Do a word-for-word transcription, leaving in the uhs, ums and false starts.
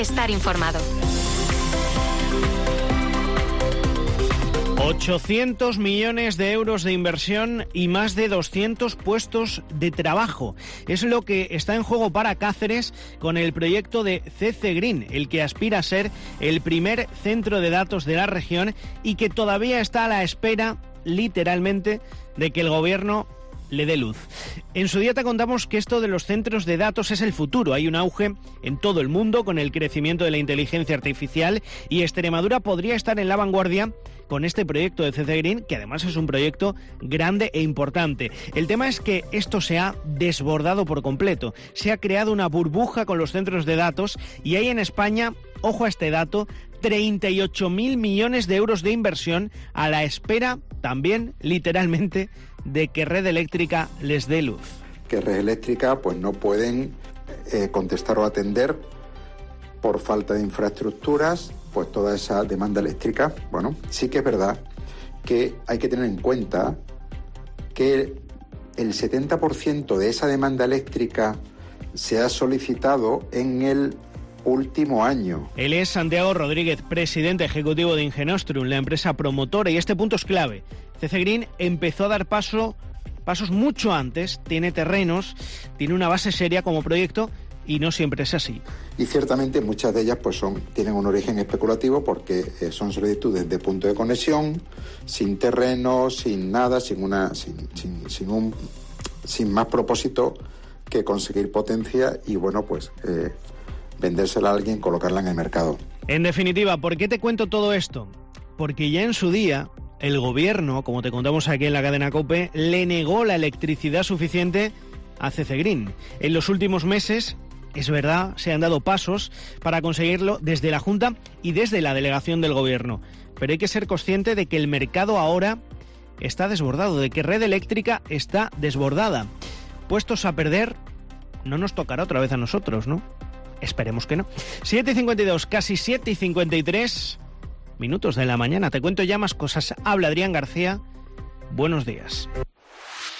estar informado. ochocientos millones de euros de inversión y más de doscientos puestos de trabajo. Es lo que está en juego para Cáceres con el proyecto de C C Green, el que aspira a ser el primer centro de datos de la región y que todavía está a la espera, literalmente, de que el gobierno le dé luz. En su día te contamos que esto de los centros de datos es el futuro. Hay un auge en todo el mundo con el crecimiento de la inteligencia artificial y Extremadura podría estar en la vanguardia con este proyecto de C C Green, que además es un proyecto grande e importante. El tema es que esto se ha desbordado por completo. Se ha creado una burbuja con los centros de datos y hay en España, ojo a este dato, treinta y ocho mil millones de euros de inversión a la espera, también literalmente, de que Red Eléctrica les dé luz. Que Red Eléctrica pues no pueden eh, contestar o atender por falta de infraestructuras, pues toda esa demanda eléctrica. Bueno, sí que es verdad que hay que tener en cuenta que el setenta por ciento de esa demanda eléctrica se ha solicitado en el último año. Él es Santiago Rodríguez, presidente ejecutivo de Ingenostrum, la empresa promotora, y este punto es clave. C C Green empezó a dar paso, pasos mucho antes, tiene terrenos, tiene una base seria como proyecto y no siempre es así. Y ciertamente muchas de ellas pues son tienen un origen especulativo porque eh, son solicitudes de punto de conexión, sin terreno, sin nada, sin una, sin, sin, sin un, sin más propósito que conseguir potencia y bueno pues eh, vendérsela a alguien, colocarla en el mercado. En definitiva, ¿por qué te cuento todo esto? Porque ya en su día el gobierno, como te contamos aquí en la cadena COPE, le negó la electricidad suficiente a C C Green. En los últimos meses, es verdad, se han dado pasos para conseguirlo desde la Junta y desde la delegación del gobierno. Pero hay que ser consciente de que el mercado ahora está desbordado, de que Red Eléctrica está desbordada. Puestos a perder, no nos tocará otra vez a nosotros, ¿no? Esperemos que no. siete y cincuenta y dos, casi siete y cincuenta y tres minutos de la mañana. Te cuento ya más cosas. Habla Adrián García. Buenos días.